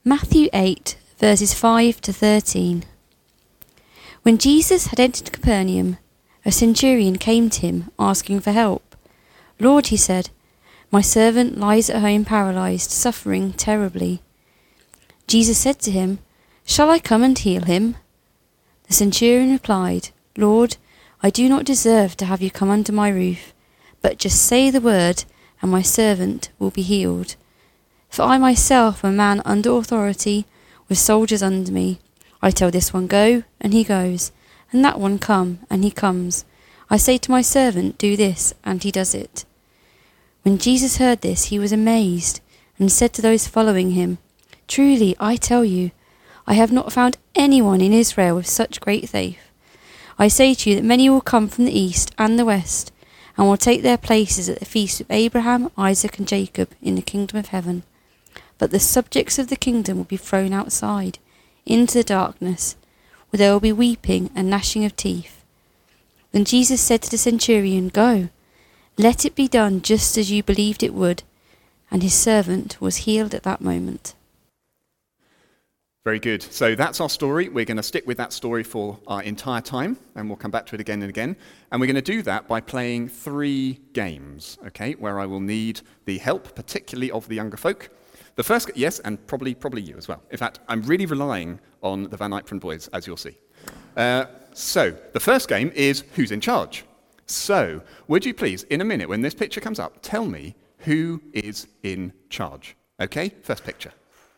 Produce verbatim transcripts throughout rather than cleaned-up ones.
Matthew eight, verses five to thirteen. When Jesus had entered Capernaum, a centurion came to him, asking for help. "Lord," he said, "my servant lies at home paralysed, suffering terribly." Jesus said to him, "Shall I come and heal him?" The centurion replied, "Lord, I do not deserve to have you come under my roof, but just say the word, and my servant will be healed. For I myself am a man under authority, with soldiers under me. I tell this one, go, and he goes, and that one, come, and he comes. I say to my servant, do this, and he does it." When Jesus heard this, he was amazed, and said to those following him, "Truly, I tell you, I have not found anyone in Israel with such great faith. I say to you that many will come from the east and the west, and will take their places at the feast of Abraham, Isaac, and Jacob in the kingdom of heaven. But the subjects of the kingdom will be thrown outside, into the darkness, where there will be weeping and gnashing of teeth." Then Jesus said to the centurion, "Go, let it be done just as you believed it would." And his servant was healed at that moment. Very good. So that's our story. We're going to stick with that story for our entire time, and we'll come back to it again and again. And we're going to do that by playing three games, okay, where I will need the help, particularly of the younger folk. The first, yes, and probably probably you as well. In fact, I'm really relying on the Van Ypres boys, as you'll see. Uh, so, the first game is Who's in Charge? So, would you please, in a minute, when this picture comes up, tell me who is in charge? Okay, first picture.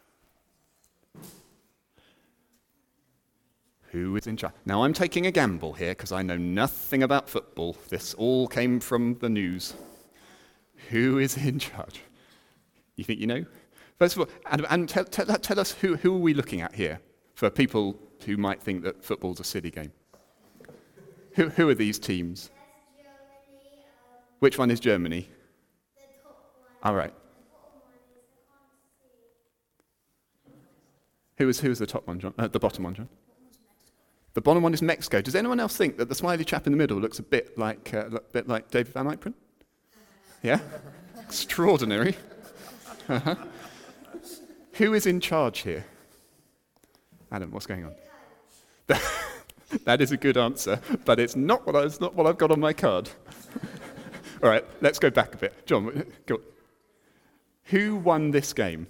Who is in charge? Now, I'm taking a gamble here, because I know nothing about football. This all came from the news. Who is in charge? You think you know? First of all, and, and tell, tell, tell us who, who are we looking at here for people who might think that football's a silly game? Who, who are these teams? Germany, um, Which one is Germany? the top one. All right. The bottom one is, I can't see. Who is, who is the top one, John? Uh, the bottom one, John? The bottom one is Mexico. Does anyone else think that the smiley chap in the middle looks a bit like, uh, a bit like David Van Ypres? Yeah? Extraordinary. Uh-huh. Who is in charge here? Adam, what's going on? That is a good answer, but it's not what, I, it's not what I've got on my card. All right, let's go back a bit. John, go. Who won this game?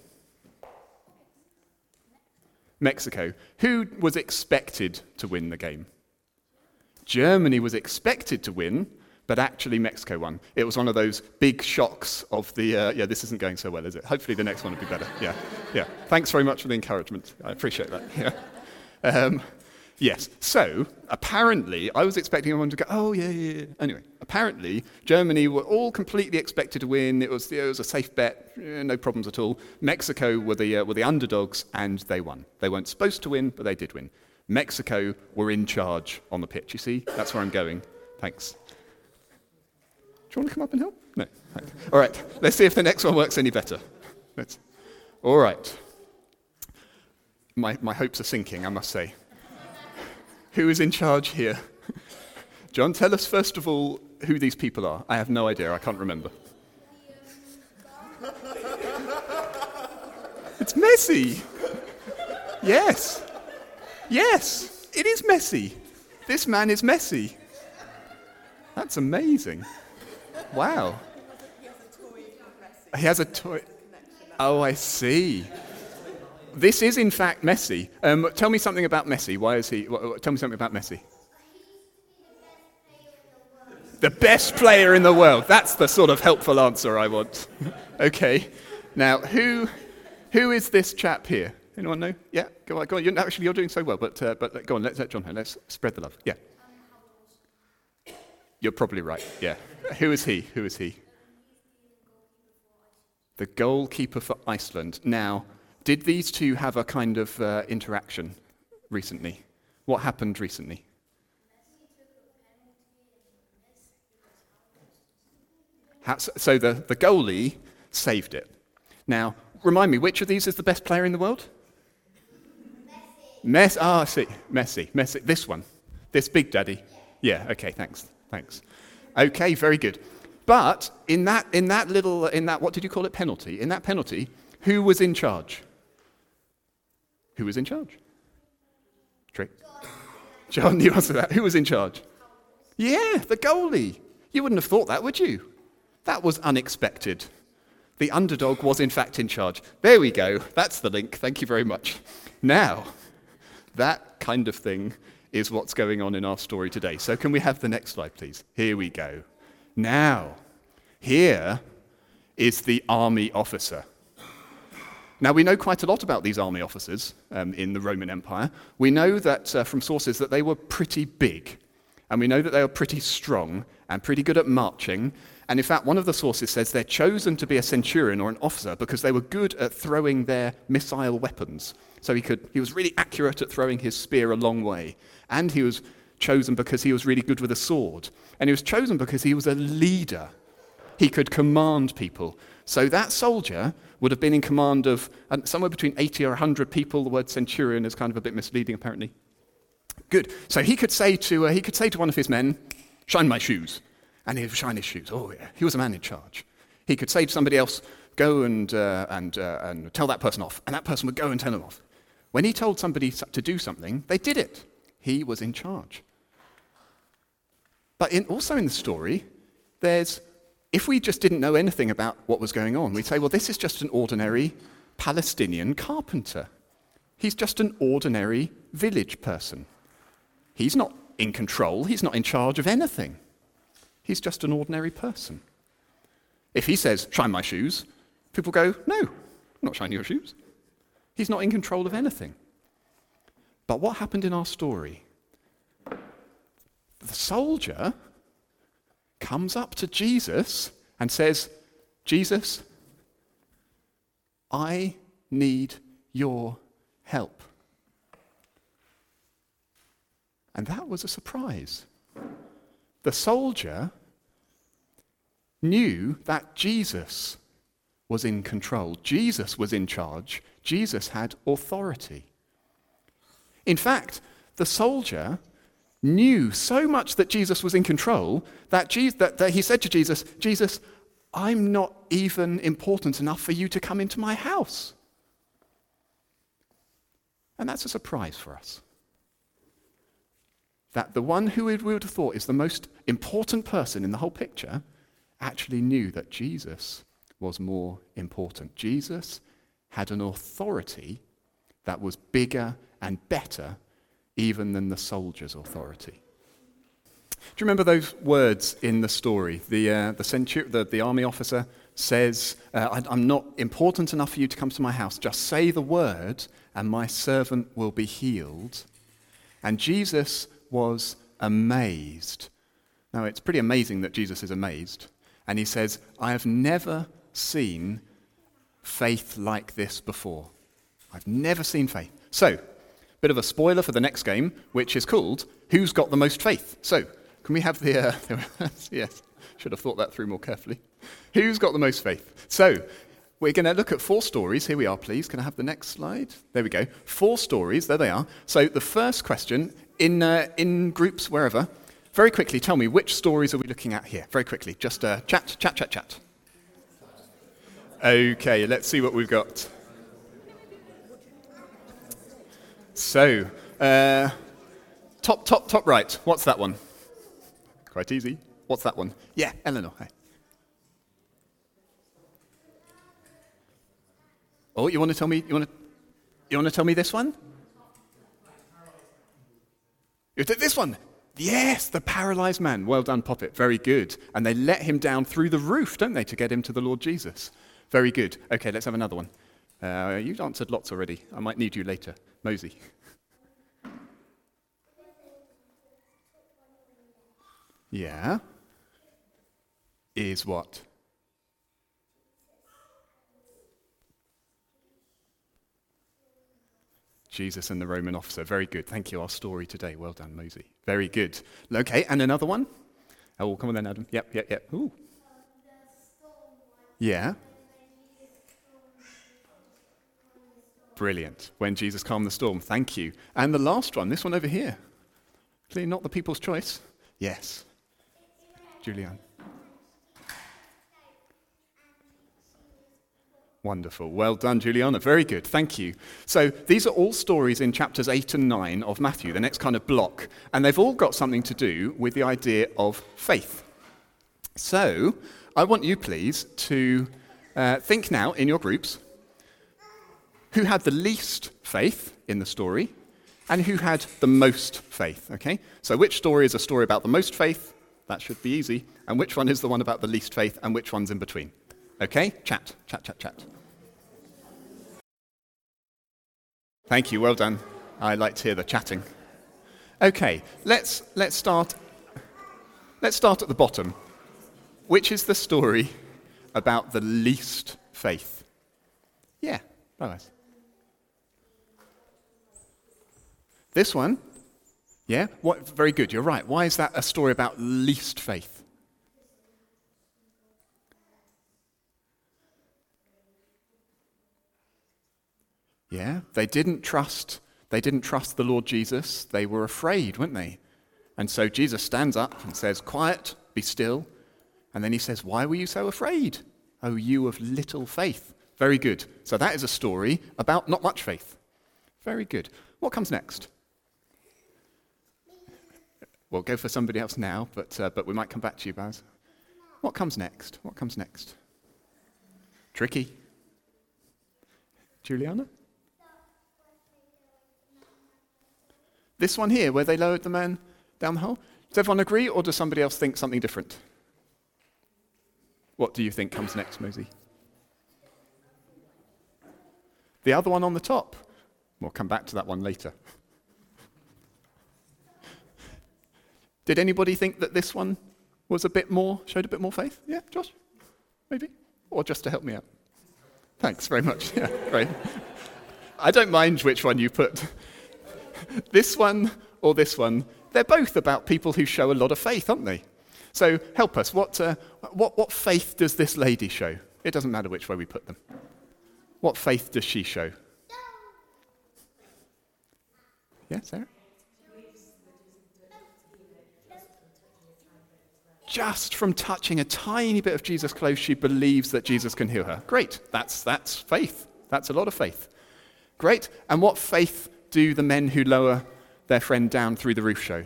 Mexico. Who was expected to win the game? Germany was expected to win, but actually Mexico won. It was one of those big shocks of the, uh, yeah, this isn't going so well, is it? Hopefully the next one will be better. Yeah, yeah. Thanks very much for the encouragement. I appreciate that. Yeah. Um, yes, so apparently, I was expecting everyone to go, oh, yeah, yeah, yeah. Anyway, apparently, Germany were all completely expected to win. It was, it was a safe bet, eh, no problems at all. Mexico were the, uh, were the underdogs, and they won. They weren't supposed to win, but they did win. Mexico were in charge on the pitch. You see, that's where I'm going. Thanks. Do you want to come up and help? No. Right. All right, let's see if the next one works any better. Let's. All right. My, my hopes are sinking, I must say. Who is in charge here? John, tell us first of all who these people are. I have no idea, I can't remember. It's Messi. Yes. Yes, it is Messi. This man is Messi. That's amazing. Wow. He has a toy. Oh, I see. This is in fact Messi. Um, tell me something about Messi. Why is he? Wh- wh- tell me something about Messi. The best player in the world. That's the sort of helpful answer I want. Okay. Now, who, who is this chap here? Anyone know? Yeah. Go on. Go on. You're, actually, you're doing so well. But uh, but go on. Let's let John know. Let's spread the love. Yeah. You're probably right. Yeah. Who is he? Who is he? The goalkeeper for Iceland. Now, did these two have a kind of uh, interaction recently? What happened recently? How, so the, the goalie saved it. Now, remind me, which of these is the best player in the world? Messi. Messi. Ah, I see. Messi. Messi. This one. This big daddy. Yeah. Okay. Thanks. Thanks. Okay. Very good. But in that, in that little, in that, what did you call it? Penalty. In that penalty, who was in charge? Who was in charge? Trick. John, you answer that. Who was in charge? Yeah, the goalie. You wouldn't have thought that, would you? That was unexpected. The underdog was in fact in charge. There we go. That's the link. Thank you very much. Now, that kind of thing is what's going on in our story today. So can we have the next slide, please? Here we go. Now, here is the army officer. Now, we know quite a lot about these army officers um, in the Roman Empire. We know that uh, from sources that they were pretty big, and we know that they were pretty strong and pretty good at marching. And in fact, one of the sources says they're chosen to be a centurion or an officer because they were good at throwing their missile weapons. So he could, he was really accurate at throwing his spear a long way. And he was chosen because he was really good with a sword. And he was chosen because he was a leader. He could command people. So that soldier would have been in command of uh, somewhere between eighty or one hundred people. The word centurion is kind of a bit misleading, apparently. Good. So he could say to uh, he could say to one of his men, "Shine my shoes," and he would shine his shoes. Oh yeah, he was a man in charge. He could say to somebody else, "Go and uh, and uh, and tell that person off," and that person would go and tell him off. When he told somebody to do something, they did it. He was in charge. But in, also in the story, there's. If we just didn't know anything about what was going on, we'd say, well, this is just an ordinary Palestinian carpenter. He's just an ordinary village person. He's not in control. He's not in charge of anything. He's just an ordinary person. If he says, shine my shoes, people go, no, I'm not shining your shoes. He's not in control of anything. But what happened in our story? The soldier comes up to Jesus and says, Jesus, I need your help. And that was a surprise. The soldier knew that Jesus was in control. Jesus was in charge. Jesus had authority. In fact, the soldier knew so much that Jesus was in control that, Jesus, that, that he said to Jesus, Jesus, I'm not even important enough for you to come into my house. And that's a surprise for us. That the one who we would have thought is the most important person in the whole picture actually knew that Jesus was more important. Jesus had an authority that was bigger and better even than the soldier's authority. Do you remember those words in the story? The uh, the, centur- the the army officer says, uh, I, I'm not important enough for you to come to my house. Just say the word and my servant will be healed. And Jesus was amazed. Now, it's pretty amazing that Jesus is amazed. And he says, I have never seen faith like this before. I've never seen faith. So, bit of a spoiler for the next game, which is called Who's Got the Most Faith? So, can we have the... Uh, yes, should have thought that through more carefully. Who's got the most faith? So, we're going to look at four stories. Here we are, please. Can I have the next slide? There we go. Four stories. There they are. So, the first question, in uh, in groups, wherever, very quickly, tell me, which stories are we looking at here? Very quickly. Just uh, chat, chat, chat, chat. Okay, let's see what we've got. So, uh, top, top, top right. What's that one? Quite easy. What's that one? Yeah, Eleanor. Hi. Oh, you want to tell me? You want to? You want to tell me this one? You did this one. Yes, the paralyzed man. Well done, Poppet. Very good. And they let him down through the roof, don't they, to get him to the Lord Jesus? Very good. Okay, let's have another one. Uh, you've answered lots already. I might need you later. Mosey. Yeah. Is what? Jesus and the Roman officer. Very good. Thank you. Our story today. Well done, Mosey. Very good. Okay, and another one? Oh, come on then, Adam. Yep, yep, yep. Ooh. Yeah. Brilliant. When Jesus calmed the storm. Thank you. And the last one, this one over here. Clearly not the people's choice. Yes. Julianne. Wonderful. Well done, Juliana. Very good. Thank you. So these are all stories in chapters eight and nine of Matthew, the next kind of block. And they've all got something to do with the idea of faith. So I want you, please, to uh, think now in your groups who had the least faith in the story and who had the most faith, okay? So which story is a story about the most faith? That should be easy. And which one is the one about the least faith, and which one's in between? Okay? Chat, chat, chat, chat. Thank you, well done. I like to hear the chatting. Okay, let's let's start let's start at the bottom. Which is the story about the least faith? Yeah, Boaz. This one? Yeah? What, very good, you're right. Why is that a story about least faith? Yeah, they didn't trust, they didn't trust the Lord Jesus. They were afraid, weren't they? And so Jesus stands up and says, "Quiet, be still." And then he says, "Why were you so afraid, O you of little faith?" Very good. So that is a story about not much faith. Very good. What comes next? We'll go for somebody else now, but uh, but we might come back to you, Baz. What comes next? What comes next? Tricky. Juliana? This one here, where they lowered the man down the hole? Does everyone agree, or does somebody else think something different? What do you think comes next, Mosey? The other one on the top. We'll come back to that one later. Did anybody think that this one was a bit more, showed a bit more faith? Yeah, Josh? Maybe? Or just to help me out? Thanks very much. Yeah, great. I don't mind which one you put. This one or this one, they're both about people who show a lot of faith, aren't they? So help us. What, uh, what, what faith does this lady show? It doesn't matter which way we put them. What faith does she show? Yeah, Sarah? Just from touching a tiny bit of Jesus' clothes, she believes that Jesus can heal her. Great. That's, that's faith. That's a lot of faith. Great. And what faith do the men who lower their friend down through the roof show?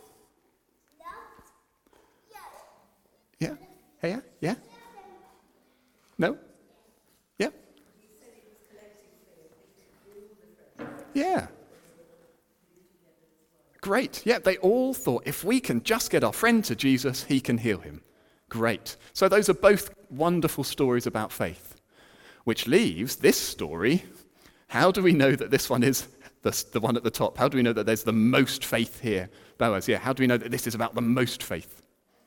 Yeah? Hey, yeah? Yeah? No? Yeah? Yeah. Great. Yeah, they all thought, if we can just get our friend to Jesus, he can heal him. Great. So those are both wonderful stories about faith, which leaves this story. How do we know that this one is the, the one at the top? How do we know that there's the most faith here? Boaz, yeah, how do we know that this is about the most faith?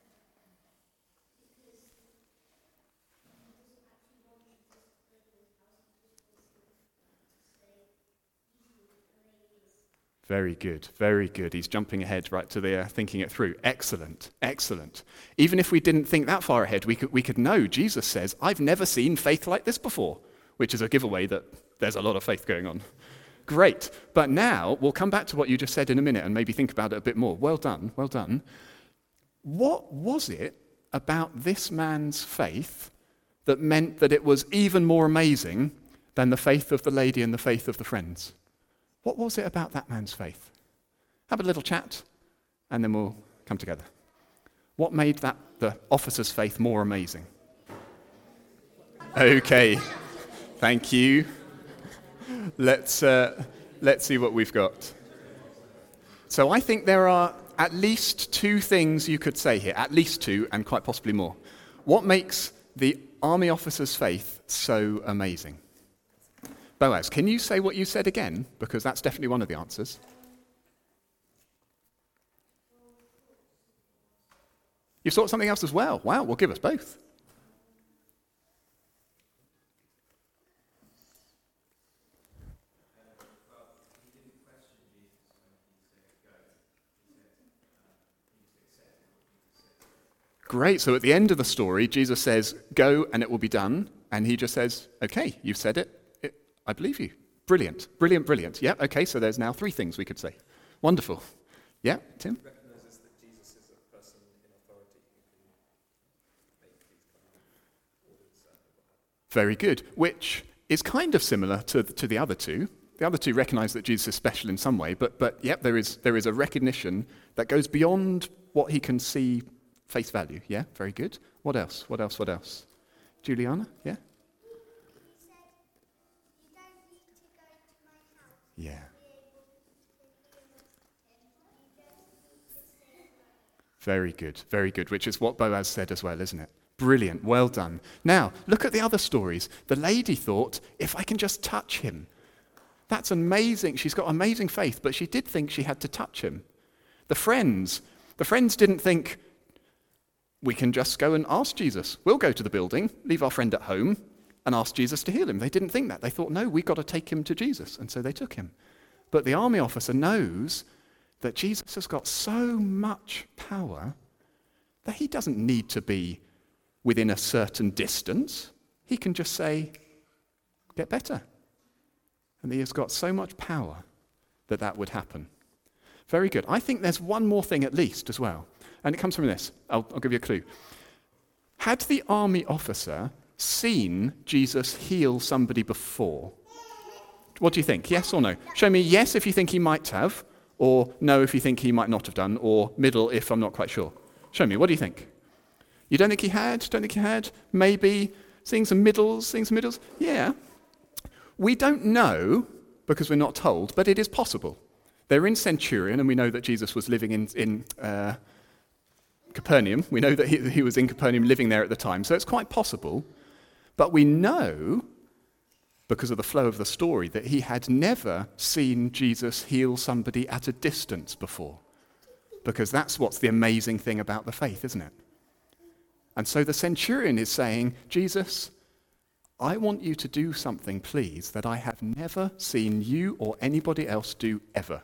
Very good, very good. He's jumping ahead right to there, thinking it through. Excellent, excellent. Even if we didn't think that far ahead, we could, we could know. Jesus says, "I've never seen faith like this before," which is a giveaway that there's a lot of faith going on. Great. But now, we'll come back to what you just said in a minute and maybe think about it a bit more. Well done, well done. What was it about this man's faith that meant that it was even more amazing than the faith of the lady and the faith of the friends? What was it about that man's faith? Have a little chat, and then we'll come together. What made that the officer's faith more amazing? Okay, thank you. Let's uh, let's see what we've got. So I think there are at least two things you could say here, at least two, and quite possibly more. What makes the army officer's faith so amazing? Boaz, can you say what you said again? Because that's definitely one of the answers. You've thought something else as well. Wow, well, give us both. Great, so at the end of the story, Jesus says, "Go and it will be done." And he just says, "Okay, you've said it. I believe you." Brilliant, brilliant, brilliant. Yeah, okay, so there's now three things we could say. Wonderful. Yeah, Tim? He recognizes that Jesus is a person in authority who can make these kind of orders. Very good. Which is kind of similar to, to the other two. The other two recognize that Jesus is special in some way, but, but yep, there is, there is a recognition that goes beyond what he can see face value. Yeah, very good. What else? What else? What else? Juliana? Yeah? Yeah. Very good, very good, which is what Boaz said as well, isn't it? Brilliant, well done. Now, look at the other stories. The lady thought, if I can just touch him. That's amazing. She's got amazing faith, but she did think she had to touch him. The friends, the friends didn't think, we can just go and ask Jesus. We'll go to the building, leave our friend at home, and ask Jesus to heal him. They didn't think that. They thought, no, we've got to take him to Jesus. And so they took him. But the army officer knows that Jesus has got so much power that he doesn't need to be within a certain distance. He can just say, get better. And he has got so much power that that would happen. Very good. I think there's one more thing at least as well. And it comes from this. I'll, I'll give you a clue. Had the army officer seen Jesus heal somebody before? What do you think? Yes or no? Show me yes if you think he might have, or no if you think he might not have done, or middle if I'm not quite sure. Show me. What do you think? You don't think he had? Don't think he had? Maybe? Seeing some middles? Seeing some middles? Yeah. We don't know because we're not told, but it is possible. They're in Centurion, and we know that Jesus was living in, in uh, Capernaum. We know that he, he was in Capernaum living there at the time, so it's quite possible. But we know, because of the flow of the story, that he had never seen Jesus heal somebody at a distance before. Because that's what's the amazing thing about the faith, isn't it? And so the centurion is saying, Jesus, I want you to do something, please, that I have never seen you or anybody else do ever.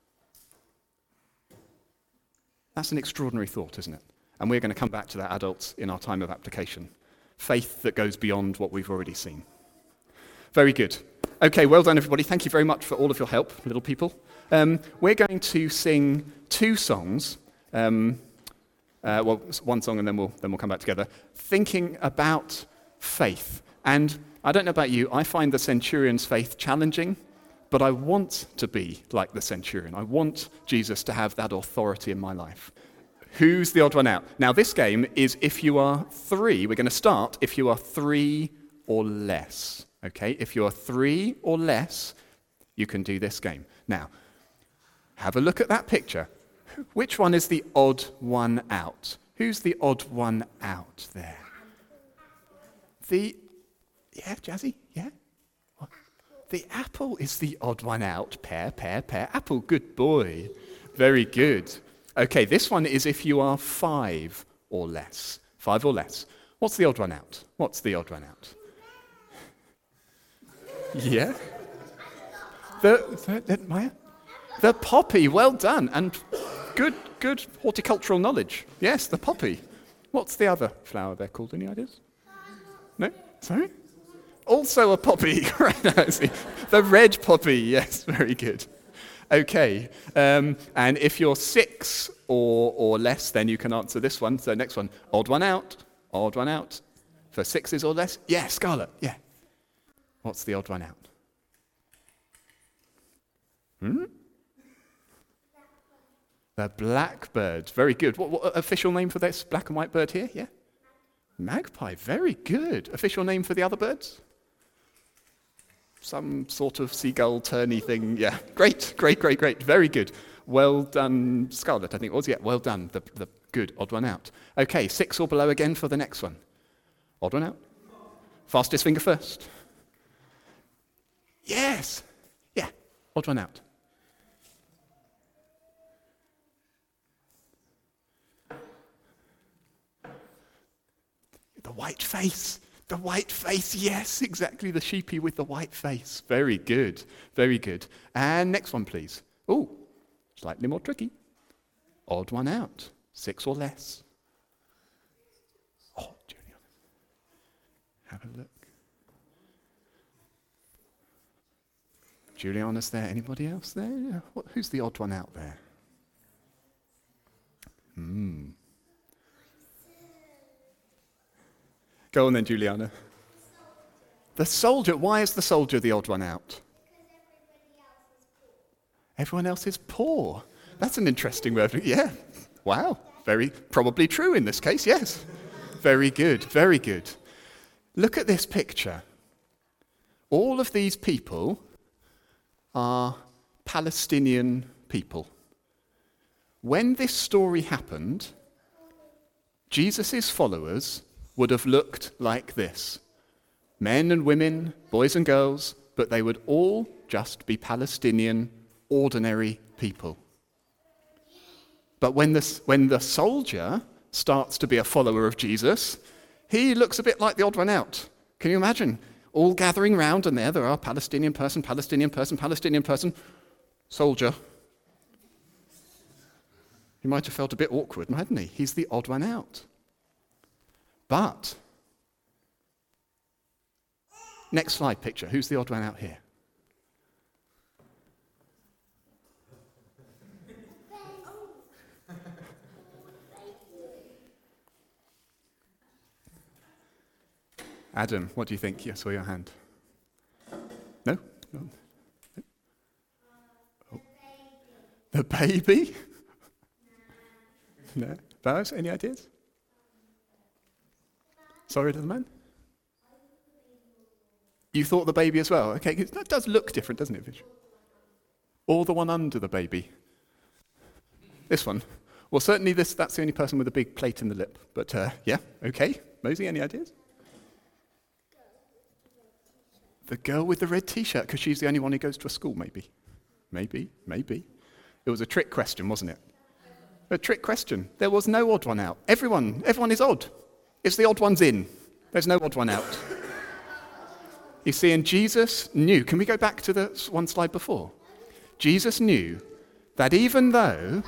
That's an extraordinary thought, isn't it? And we're going to come back to that, adults, in our time of application. Faith that goes beyond what we've already seen. Very good. Okay, well done, everybody. Thank you very much for all of your help, little people. Um, we're going to sing two songs. Um, uh, well, one song and then we'll, then we'll come back together. Thinking about faith. And I don't know about you, I find the centurion's faith challenging, but I want to be like the centurion. I want Jesus to have that authority in my life. Who's the odd one out? Now, this game is if you are three. We're going to start if you are three or less. Okay, if you are three or less, you can do this game. Now, have a look at that picture. Which one is the odd one out? Who's the odd one out there? The, yeah, Jazzy, yeah? What? The apple is the odd one out. Pear, pear, pear, apple, good boy. Very good. Okay, this one is if you are five or less. Five or less. What's the odd one out? What's the odd one out? Yeah? The, the, the, Maya? The poppy, well done. And good, good horticultural knowledge. Yes, the poppy. What's the other flower they're called? Any ideas? No? Sorry? Also a poppy. The red poppy, yes, very good. Okay, um, and if you're six or, or less, then you can answer this one. So next one, odd one out, odd one out. For sixes or less, yeah, Scarlett, yeah. What's the odd one out? Hmm? The blackbird. Very good. What, what official name for this black and white bird here? Yeah? Magpie. Very good. Official name for the other birds? Some sort of seagull turny thing. Yeah. Great, great, great, great. Very good. Well done, Scarlett, I think it was. Yeah, well done. The, the good. Odd one out. Okay, six or below again for the next one. Odd one out. Fastest finger first. Yes. Yeah. Odd one out. The white face. The white face. Yes, exactly. The sheepy with the white face. Very good. Very good. And next one, please. Oh, slightly more tricky. Odd one out. Six or less. Oh, Juliana. Have a look. Juliana's there. Anybody else there? What, who's the odd one out there? Hmm. Go on then, Juliana. The soldier, why is the soldier the odd one out? Everyone else is poor. That's an interesting word. Yeah. Wow. Very probably true in this case, yes. Very good, very good. Look at this picture. All of these people are Palestinian people. When this story happened, Jesus' followers would have looked like this. Men and women, boys and girls, but they would all just be Palestinian, ordinary people. But when the, when the soldier starts to be a follower of Jesus, he looks a bit like the odd one out. Can you imagine? All gathering round, and there there are Palestinian person, Palestinian person, Palestinian person, soldier. He might have felt a bit awkward, mightn't he? He's the odd one out. But, next slide picture. Who's the odd one out here? Adam, what do you think? Yes, saw your hand. No? No. Oh. The baby? No. Bowers, any ideas? Sorry, little man? You thought the baby as well? Okay, that does look different, doesn't it, Vish? Or the one under the baby? This one? Well, certainly this, that's the only person with a big plate in the lip. But, uh, yeah, okay. Mosey, any ideas? The girl with the red T-shirt, because she's the only one who goes to a school, maybe. Maybe, maybe. It was a trick question, wasn't it? A trick question. There was no odd one out. Everyone, everyone is odd. It's the odd ones in. There's no odd one out. You see, and Jesus knew, can we go back to the one slide before? Jesus knew that even though,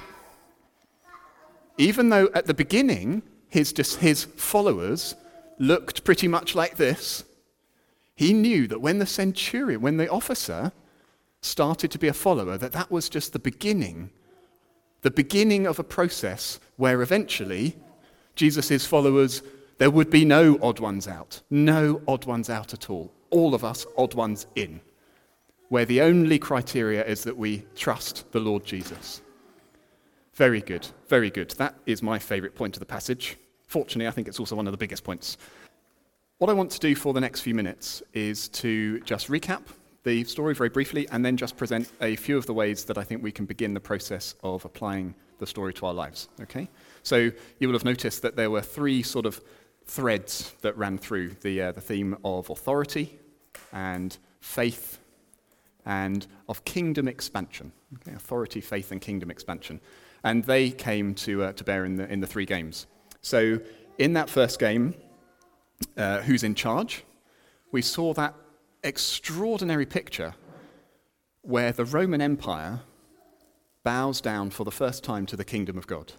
even though at the beginning his, his followers looked pretty much like this, he knew that when the centurion, when the officer started to be a follower, that that was just the beginning, the beginning of a process where eventually Jesus' followers, there would be no odd ones out, no odd ones out at all. All of us odd ones in, where the only criteria is that we trust the Lord Jesus. Very good, very good. That is my favourite point of the passage. Fortunately, I think it's also one of the biggest points. What I want to do for the next few minutes is to just recap the story very briefly and then just present a few of the ways that I think we can begin the process of applying the story to our lives. Okay? So you will have noticed that there were three sort of threads that ran through the, uh, the theme of authority and faith and of kingdom expansion. Okay? Authority, faith, and kingdom expansion. And they came to, uh, to bear in the, in the three games. So in that first game, Uh, who's in charge? We saw that extraordinary picture where the Roman Empire bows down for the first time to the kingdom of God.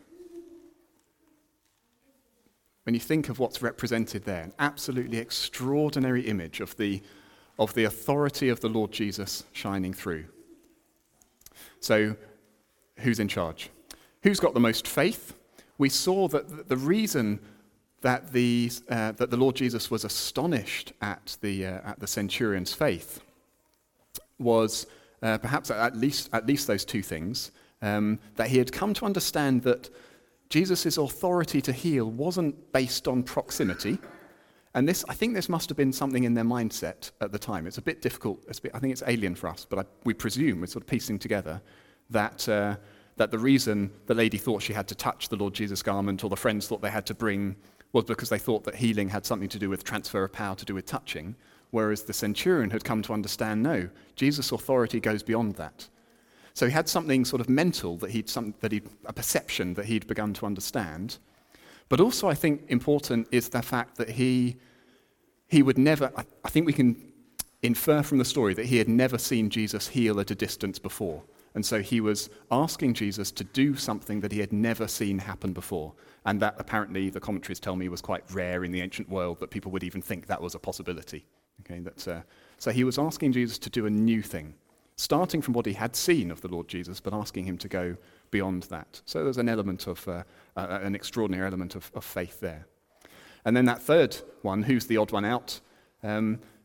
When you think of what's represented there, an absolutely extraordinary image of the, of the authority of the Lord Jesus shining through. So, who's in charge? Who's got the most faith? We saw that the reason that the, uh, that the Lord Jesus was astonished at the, uh, at the centurion's faith was uh, perhaps at least, at least those two things, um, that he had come to understand that Jesus' authority to heal wasn't based on proximity, and this, I think this must have been something in their mindset at the time. It's a bit difficult, it's a bit, I think it's alien for us, but I, we presume, we're sort of piecing together, that, uh, that the reason the lady thought she had to touch the Lord Jesus' garment, or the friends thought they had to bring, was because they thought that healing had something to do with transfer of power, to do with touching, whereas the centurion had come to understand, no, Jesus' authority goes beyond that. So he had something sort of mental, that he'd some, that he a perception that he'd begun to understand. But also I think important is the fact that he, he would never, I, I think we can infer from the story that he had never seen Jesus heal at a distance before. And so he was asking Jesus to do something that he had never seen happen before. And that apparently, the commentaries tell me, was quite rare in the ancient world, that people would even think that was a possibility. Okay, that's, uh, so he was asking Jesus to do a new thing, starting from what he had seen of the Lord Jesus, but asking him to go beyond that. So there's an element of, uh, uh, an extraordinary element of, of faith there. And then that third one, who's the odd one out? Um,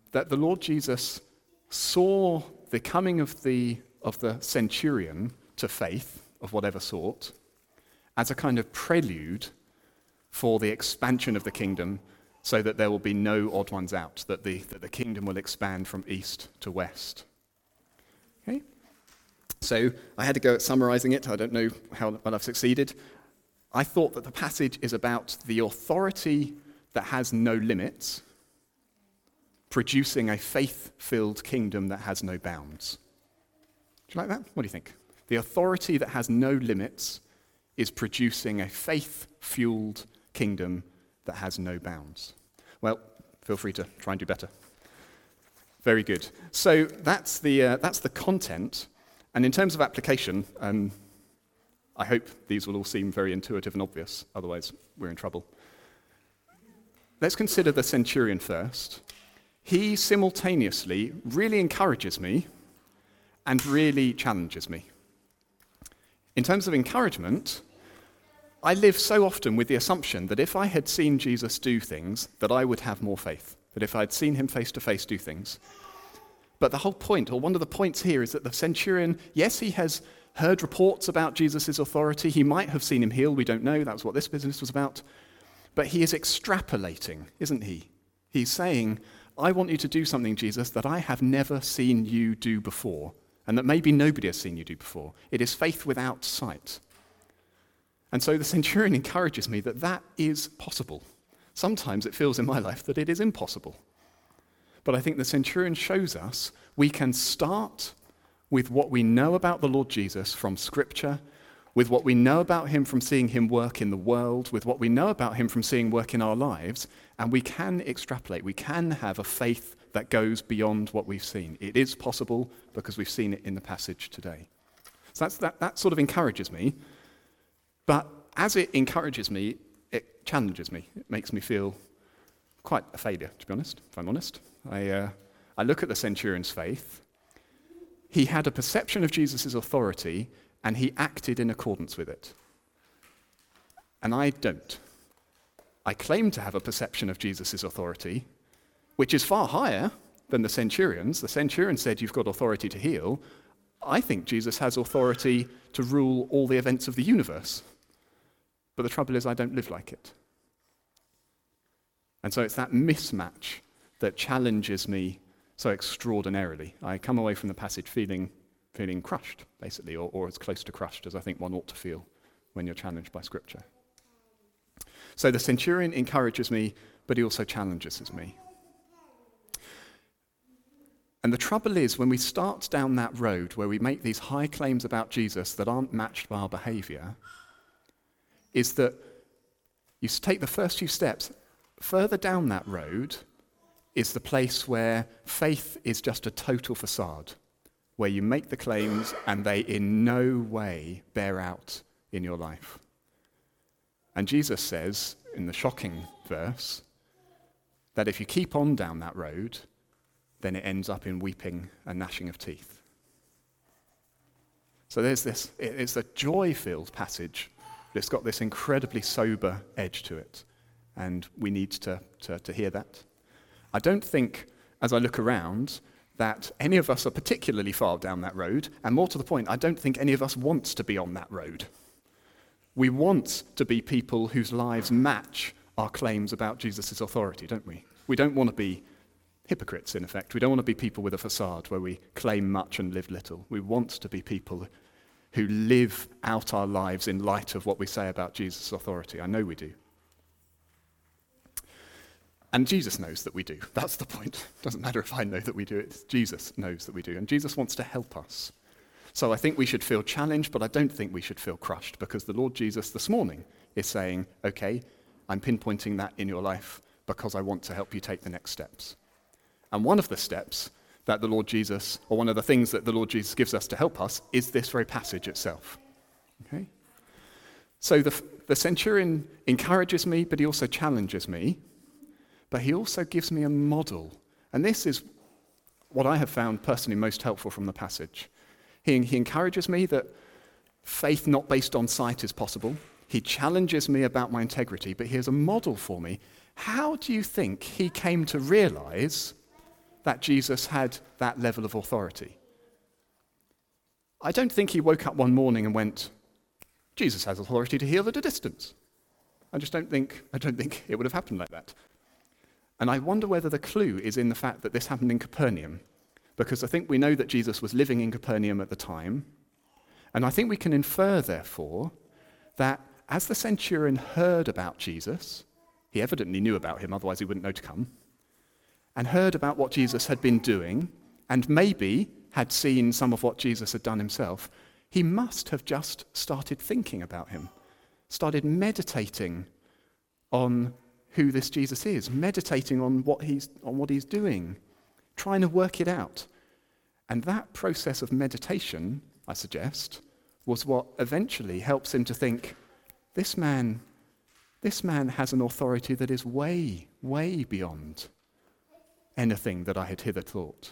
that the Lord Jesus saw the coming of the, of the centurion to faith of whatever sort as a kind of prelude for the expansion of the kingdom, so that there will be no odd ones out, that the, that the kingdom will expand from east to west. Okay? So I had to go at summarizing it. I don't know how well I've succeeded. I thought that the passage is about the authority that has no limits, producing a faith-filled kingdom that has no bounds. Do you like that? What do you think? The authority that has no limits is producing a faith-fueled kingdom that has no bounds. Well, feel free to try and do better. Very good. So that's the, uh, that's the content. And in terms of application, um, I hope these will all seem very intuitive and obvious, otherwise we're in trouble. Let's consider the centurion first. He simultaneously really encourages me and really challenges me. In terms of encouragement, I live so often with the assumption that if I had seen Jesus do things, that I would have more faith, that if I'd seen him face to face do things. But the whole point, or one of the points here, is that the centurion, yes, he has heard reports about Jesus' authority. He might have seen him heal, we don't know. That's what this business was about. But he is extrapolating, isn't he? He's saying, I want you to do something, Jesus, that I have never seen you do before, and that maybe nobody has seen you do before. It is faith without sight. And so the centurion encourages me that that is possible. Sometimes it feels in my life that it is impossible. But I think the centurion shows us we can start with what we know about the Lord Jesus from Scripture, with what we know about him from seeing him work in the world, with what we know about him from seeing work in our lives, and we can extrapolate. We can have a faith that goes beyond what we've seen. It is possible because we've seen it in the passage today. So that's, that, that sort of encourages me. But as it encourages me, it challenges me. It makes me feel quite a failure, to be honest, if I'm honest. I, uh, I look at the centurion's faith. He had a perception of Jesus' authority, and he acted in accordance with it. And I don't. I claim to have a perception of Jesus' authority, which is far higher than the centurion's. The centurion said, you've got authority to heal. I think Jesus has authority to rule all the events of the universe. But the trouble is, I don't live like it. And so it's that mismatch that challenges me so extraordinarily. I come away from the passage feeling feeling crushed, basically, or, or as close to crushed as I think one ought to feel when you're challenged by Scripture. So the centurion encourages me, but he also challenges me. And the trouble is, when we start down that road where we make these high claims about Jesus that aren't matched by our behavior, is that you take the first few steps, further down that road is the place where faith is just a total facade, where you make the claims and they in no way bear out in your life. And Jesus says, in the shocking verse, that if you keep on down that road, then it ends up in weeping and gnashing of teeth. So there's this, it's a joy-filled passage, but it's got this incredibly sober edge to it, and we need to, to, to hear that. I don't think, as I look around, that any of us are particularly far down that road, and more to the point, I don't think any of us wants to be on that road. We want to be people whose lives match our claims about Jesus' authority, don't we? We don't want to be hypocrites, in effect. We don't want to be people with a facade where we claim much and live little. We want to be people who live out our lives in light of what we say about Jesus' authority. I know we do. And Jesus knows that we do. That's the point. It doesn't matter if I know that we do it. Jesus knows that we do. And Jesus wants to help us. So I think we should feel challenged, but I don't think we should feel crushed, because the Lord Jesus this morning is saying, okay, I'm pinpointing that in your life because I want to help you take the next steps. And one of the steps that the Lord Jesus, or one of the things that the Lord Jesus gives us to help us, is this very passage itself. Okay? So the, the centurion encourages me, but he also challenges me. But he also gives me a model. And this is what I have found personally most helpful from the passage. He, he encourages me that faith not based on sight is possible. He challenges me about my integrity, but here's a model for me. How do you think he came to realize that Jesus had that level of authority. I don't think he woke up one morning and went, Jesus has authority to heal at a distance. I just don't think, I don't think it would have happened like that. And I wonder whether the clue is in the fact that this happened in Capernaum, because I think we know that Jesus was living in Capernaum at the time, and I think we can infer, therefore, that as the centurion heard about Jesus, he evidently knew about him, otherwise he wouldn't know to come, and heard about what Jesus had been doing, and maybe had seen some of what Jesus had done himself, he must have just started thinking about him, started meditating on who this Jesus is, meditating on what he's on what he's doing, trying to work it out. And that process of meditation, I suggest, was what eventually helps him to think, this man, this man has an authority that is way, way beyond anything that I had hitherto thought.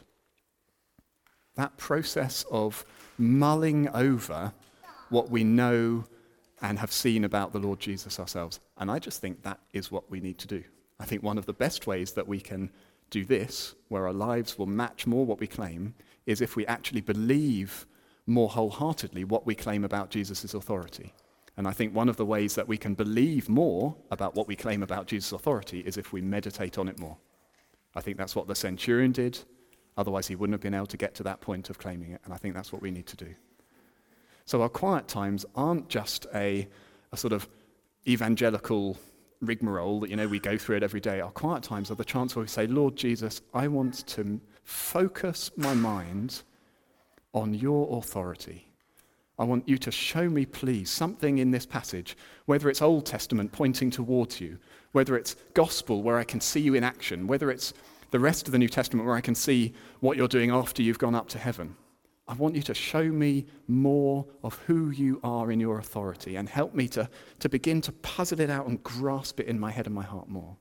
That process of mulling over what we know and have seen about the Lord Jesus ourselves. And I just think that is what we need to do. I think one of the best ways that we can do this, where our lives will match more what we claim, is if we actually believe more wholeheartedly what we claim about Jesus' authority. And I think one of the ways that we can believe more about what we claim about Jesus' authority is if we meditate on it more. I think that's what the centurion did. Otherwise, he wouldn't have been able to get to that point of claiming it. And I think that's what we need to do. So our quiet times aren't just a, a sort of evangelical rigmarole that, you know, we go through it every day. Our quiet times are the chance where we say, Lord Jesus, I want to focus my mind on your authority. I want you to show me, please, something in this passage, whether it's Old Testament pointing towards you, whether it's gospel where I can see you in action, whether it's the rest of the New Testament where I can see what you're doing after you've gone up to heaven. I want you to show me more of who you are in your authority and help me to, to begin to puzzle it out and grasp it in my head and my heart more.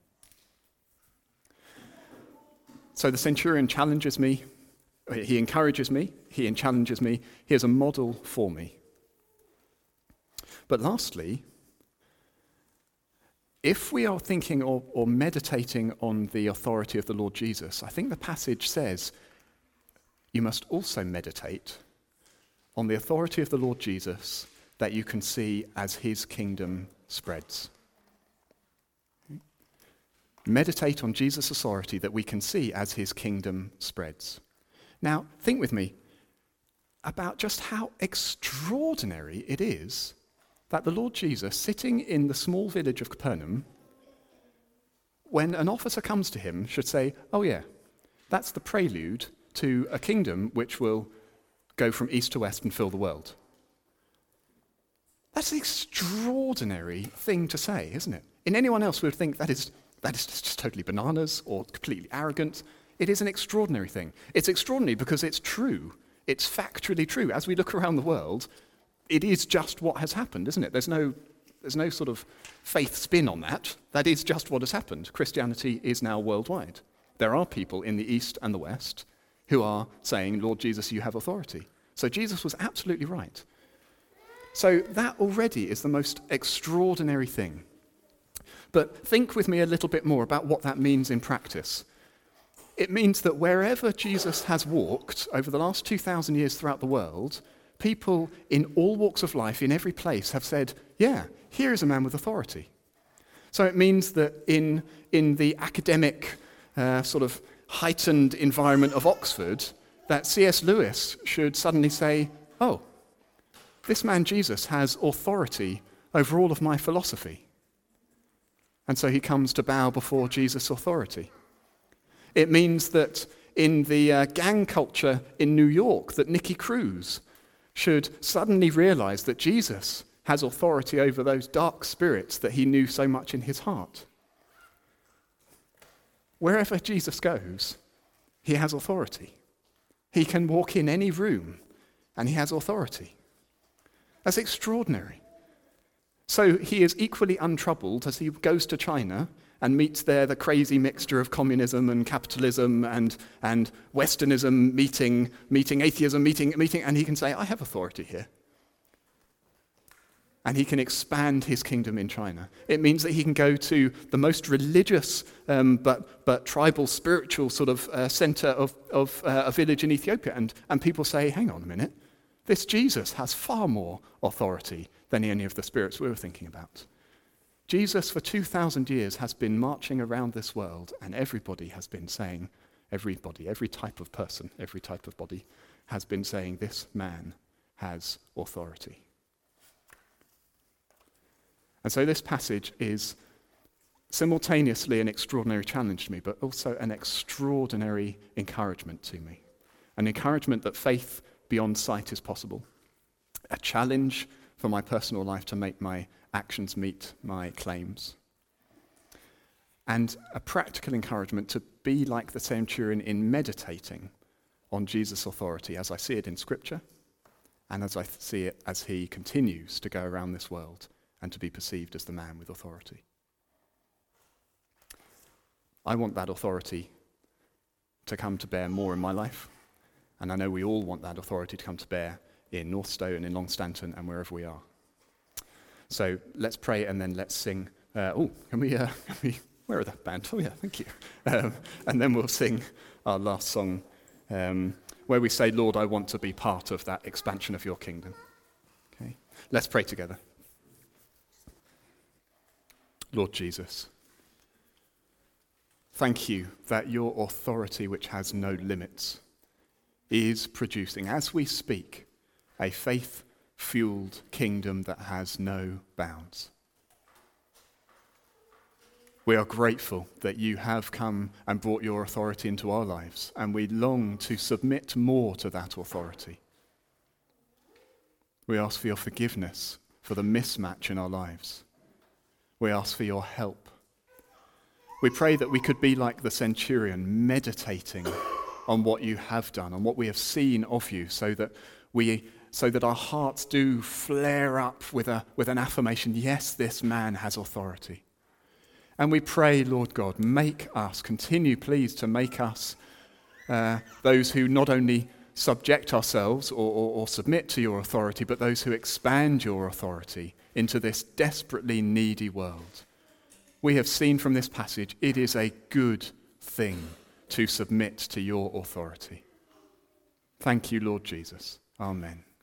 So the centurion challenges me, he encourages me, he challenges me, he is a model for me. But lastly, if we are thinking or, or meditating on the authority of the Lord Jesus, I think the passage says you must also meditate on the authority of the Lord Jesus that you can see as his kingdom spreads. Meditate on Jesus' authority that we can see as his kingdom spreads. Now, think with me about just how extraordinary it is that the Lord Jesus, sitting in the small village of Capernaum, when an officer comes to him, should say, oh yeah, that's the prelude to a kingdom which will go from east to west and fill the world. That's an extraordinary thing to say, isn't it? In anyone else, we would think that is, that is just, just totally bananas or completely arrogant. It is an extraordinary thing. It's extraordinary because it's true. It's factually true. As we look around the world, it is just what has happened, isn't it? There's no, there's no sort of faith spin on that. That is just what has happened. Christianity is now worldwide. There are people in the East and the West who are saying, Lord Jesus, you have authority. So Jesus was absolutely right. So that already is the most extraordinary thing. But think with me a little bit more about what that means in practice. It means that wherever Jesus has walked over the last two thousand years throughout the world, people in all walks of life, in every place, have said, yeah, here is a man with authority. So it means that in, in the academic uh, sort of heightened environment of Oxford, that C S Lewis should suddenly say, oh, this man Jesus has authority over all of my philosophy. And so he comes to bow before Jesus' authority. It means that in the uh, gang culture in New York, that Nicky Cruz should suddenly realize that Jesus has authority over those dark spirits that he knew so much in his heart. Wherever Jesus goes, he has authority. He can walk in any room and he has authority. That's extraordinary. So he is equally untroubled as he goes to China and meets there the crazy mixture of communism and capitalism and, and Westernism meeting, meeting atheism, meeting, meeting, and he can say, I have authority here. and he can expand his kingdom in China. It means that he can go to the most religious um, but, but tribal, spiritual sort of uh, center of, of uh, a village in Ethiopia. And, and people say, hang on a minute, this Jesus has far more authority than any of the spirits we were thinking about. Jesus, for two thousand years, has been marching around this world, and everybody has been saying, everybody, every type of person, every type of body, has been saying, this man has authority. And so this passage is simultaneously an extraordinary challenge to me, but also an extraordinary encouragement to me. An encouragement that faith beyond sight is possible. A challenge for my personal life to make my actions meet my claims. And a practical encouragement to be like the centurion in meditating on Jesus' authority as I see it in Scripture and as I see it as he continues to go around this world and to be perceived as the man with authority. I want that authority to come to bear more in my life, and I know we all want that authority to come to bear in Northstowe and in Longstanton and wherever we are. So let's pray and then let's sing. Uh, oh, can we, uh, can we, where are the band? Oh yeah, thank you. Um, and then we'll sing our last song um, where we say, Lord, I want to be part of that expansion of your kingdom. Okay, let's pray together. Lord Jesus, thank you that your authority, which has no limits, is producing, as we speak, a faith-fueled kingdom that has no bounds. We are grateful that you have come and brought your authority into our lives, and we long to submit more to that authority. We ask for your forgiveness for the mismatch in our lives. We ask for your help. We pray that we could be like the centurion, meditating on what you have done, on what we have seen of you, so that we, so that our hearts do flare up with a with an affirmation, yes, this man has authority. And we pray, Lord God, make us, continue please to make us uh, those who not only subject ourselves or, or, or submit to your authority, but those who expand your authority into this desperately needy world. We have seen from this passage, it is a good thing to submit to your authority. Thank you, Lord Jesus. Amen.